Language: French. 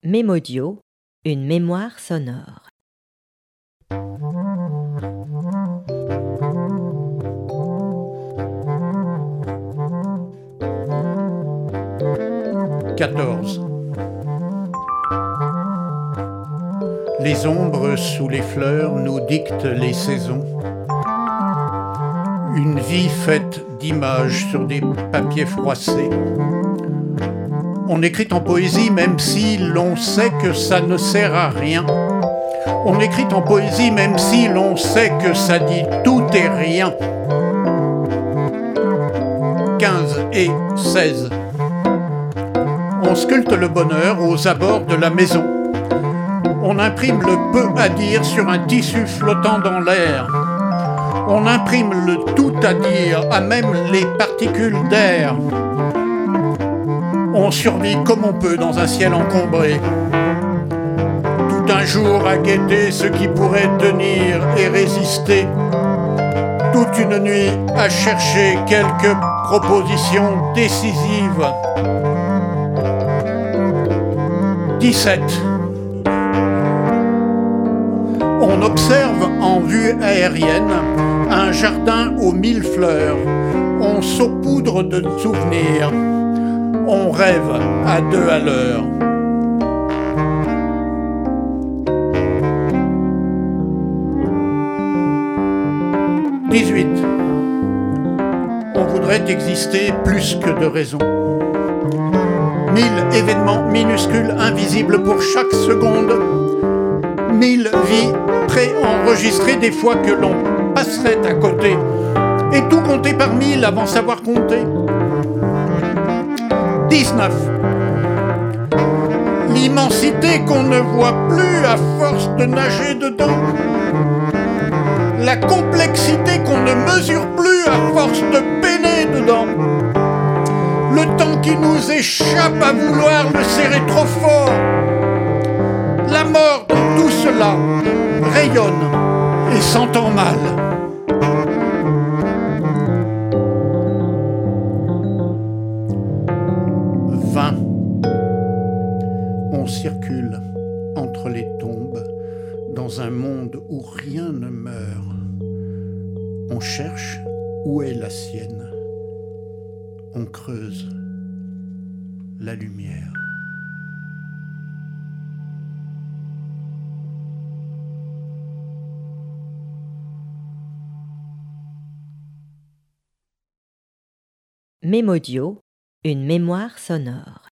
Mémodio, une mémoire sonore. XIV. Les ombres sous les fleurs nous dictent les saisons. Une vie faite d'images sur des papiers froissés. On écrit en poésie même si l'on sait que ça ne sert à rien. On écrit en poésie même si l'on sait que ça dit tout et rien. 15 et 16. On sculpte le bonheur aux abords de la maison. On imprime le peu à dire sur un tissu flottant dans l'air. On imprime le tout à dire à même les particules d'air. On survit comme on peut dans un ciel encombré. Tout un jour à guetter ce qui pourrait tenir et résister. Toute une nuit à chercher quelques propositions décisives. 17. On observe en vue aérienne un jardin aux 1000 fleurs. On saupoudre de souvenirs. On rêve à deux à l'heure. « 18. On voudrait exister plus que de raison. 1000 événements minuscules, invisibles pour chaque seconde. 1000 vies préenregistrées des fois que l'on passerait à côté. Et tout compter par 1000 avant savoir compter. 19. L'immensité qu'on ne voit plus à force de nager dedans. La complexité qu'on ne mesure plus à force de peiner dedans. Le temps qui nous échappe à vouloir le serrer trop fort. La mort dans tout cela rayonne et s'entend mal. On circule entre les tombes dans un monde où rien ne meurt. On cherche où est la sienne. On creuse la lumière. Mémodio, une mémoire sonore.